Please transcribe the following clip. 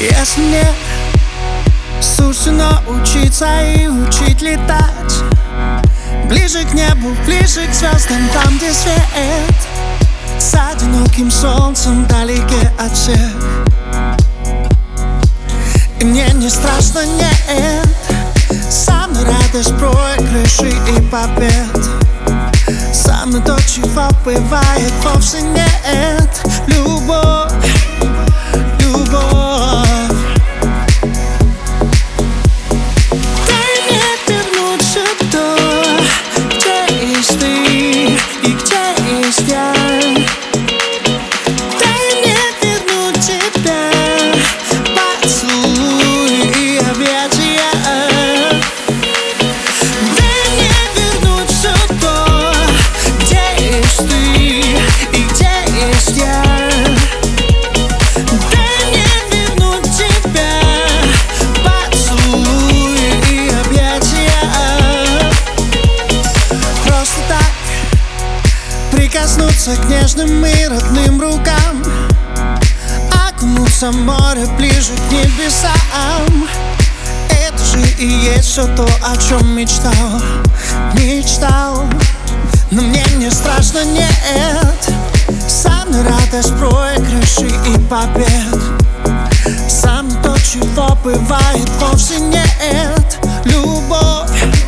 Если мне суждено учиться и учить летать ближе к небу, ближе к звездам, там, где свет, с одиноким солнцем вдалеке от всех. И мне не страшно, нет, со мной радость проигрышей и побед. Со мной то, чего бывает вовсе нет. Любовь, любовь. Дай мне вернуться туда, где есть ты и где есть я. Дай мне вернуть тебя, поцелуй и объятия. Дай мне вернуться туда, где есть ты и где есть я. Дай мне вернуть тебя, поцелуй и объятия. Просто так прикоснуться к нежным и родным рукам, окунуться в море ближе к небесам. Это же и есть все то, о чем мечтал, мечтал. Но мне не страшно, нет, со мной радость проигрышей и побед. Со мной то, чего бывает вовсе нет. Любовь,